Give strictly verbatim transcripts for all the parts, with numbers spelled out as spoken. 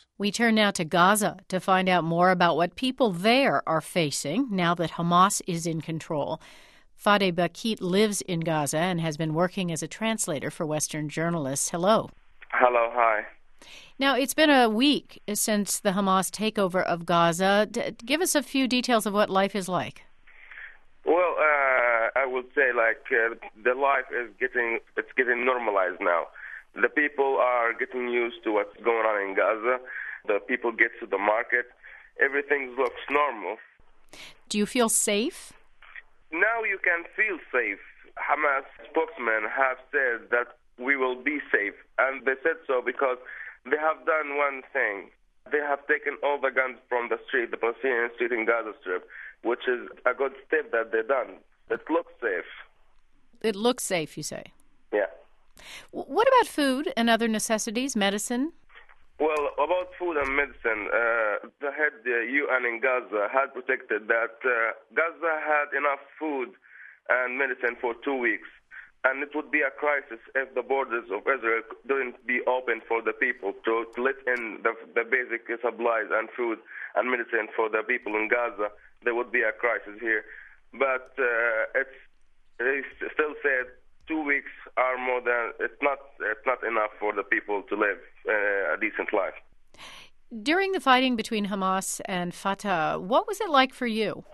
We turn now to Gaza to find out more about what people there are facing now that Hamas is in control. Fadi Bakit lives in Gaza and has been working as a translator for Western journalists. Hello. Hello, hi. Now, it's been a week since the Hamas takeover of Gaza. D- give us a few details of what life is like. Well, uh, I would say, like, uh, the life is getting, it's getting normalized now. The people are getting used to what's going on in Gaza. The people get to the market. Everything looks normal. Do you feel safe? Now you can feel safe. Hamas spokesmen have said that we will be safe. And they said so because they have done one thing. They have taken all the guns from the street, the Palestinian street in Gaza Strip, which is a good step that they've done. It looks safe. It looks safe, you say? Yeah. What about food and other necessities, medicine? Well, about food and medicine, uh, the head uh, U N in Gaza had predicted that uh, Gaza had enough food and medicine for two weeks. And it would be a crisis if the borders of Israel didn't be open for the people to, to let in the, the basic supplies and food and medicine for the people in Gaza. There would be a crisis here. But uh, it's, it's still said two weeks are more than, it's not, it's not enough for the people to live uh, a decent life. During the fighting between Hamas and Fatah, what was it like for you?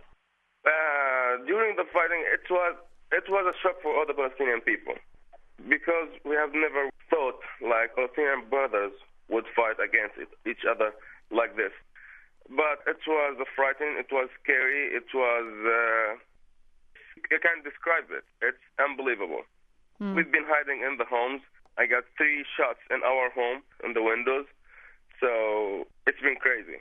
Uh, during the fighting, it was It was a shock for all the Palestinian people because we have never thought like Palestinian brothers would fight against it, each other like this. But it was frightening, it was scary, it was, uh, I can't describe it. It's unbelievable. Mm. We've been hiding in the homes. I got three shots in our home, in the windows. So it's been crazy.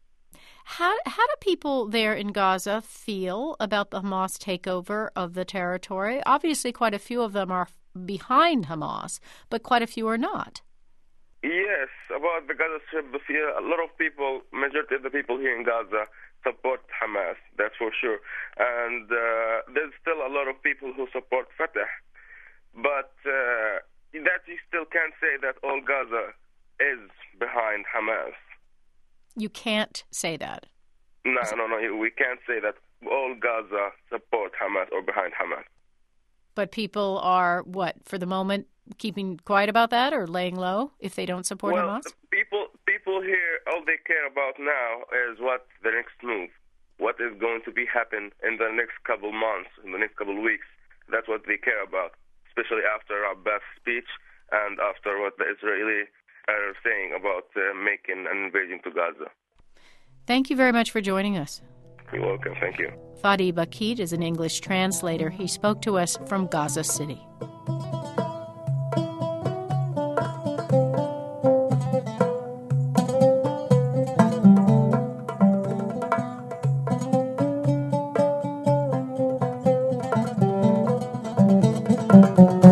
How how do people there in Gaza feel about the Hamas takeover of the territory? Obviously, quite a few of them are behind Hamas, but quite a few are not. Yes, about the Gaza Strip, a lot of people, majority of the people here in Gaza support Hamas, that's for sure. And uh, there's still a lot of people who support Fatah. But uh, that you still can't say that all Gaza is behind Hamas. You can't say that. No, no, no. We can't say that all Gaza support Hamas or behind Hamas. But people are, what, for the moment, keeping quiet about that or laying low if they don't support well, Hamas? People, people here, all they care about now is what the next move, what is going to be happen in the next couple months, in the next couple weeks. That's what they care about, especially after Abbas' speech and after what the Israeli are saying about uh, making an invasion to Gaza. Thank you very much for joining us. You're welcome. Thank you. Fadi Bakit is an English translator. He spoke to us from Gaza City. Thank you.